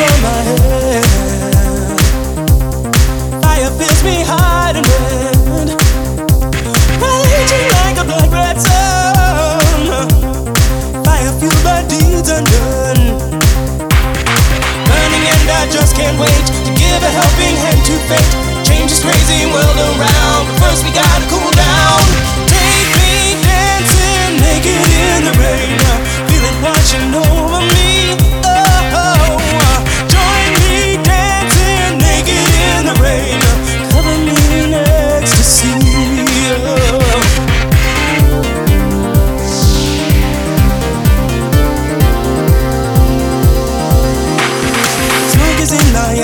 on my head. Fire fills me hot and red, raging like a blood red sun. Fire fueled by deeds undone, burning and I just can't wait to give a helping hand to fate. Change this crazy world around, but first we gotta cool down. Take me dancing naked in the rain, feel it washing over me. Oh, join me dancing naked in the rain, cover me in ecstasy. Oh. Smoke is in my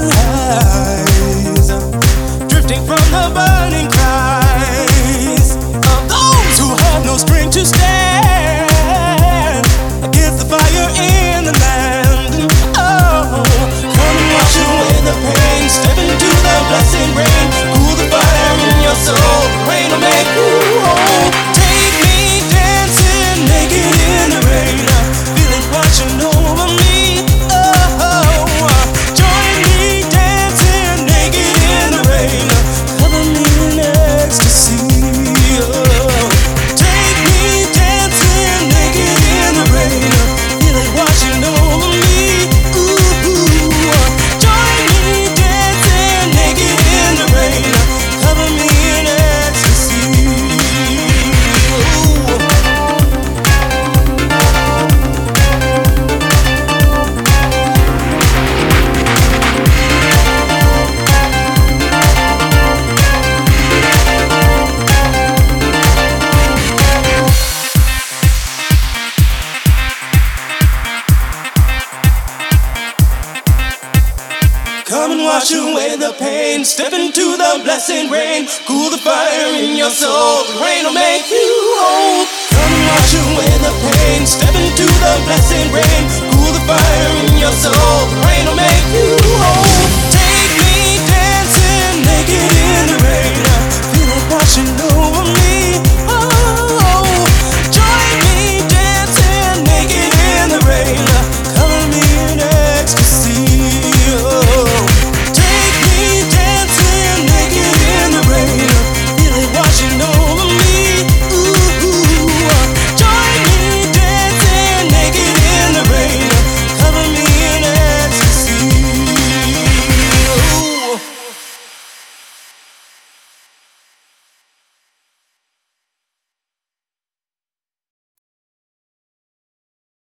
eyes, drifting from the burning cries of those who have no strength to stand against the fire in the land. Oh, come and wash away the pain, step into the blessed rain, cool the fire in your soul, the rain will make you whole. Take me dancing naked in the rain, feel it washing over me. Oh, join me dancing naked in the rain, cover me in ecstasy. Oh, take me dancing naked in the rain, feel it washing over me. Ooh, join me dancing naked in the rain, cover me in ecstasy. Ooh. Come and wash away the pain, step into the blessed rain, cool the fire in your soul, the rain will make you whole. Come and wash away the pain, step into the blessed rain, cool the fire in your soul, the rain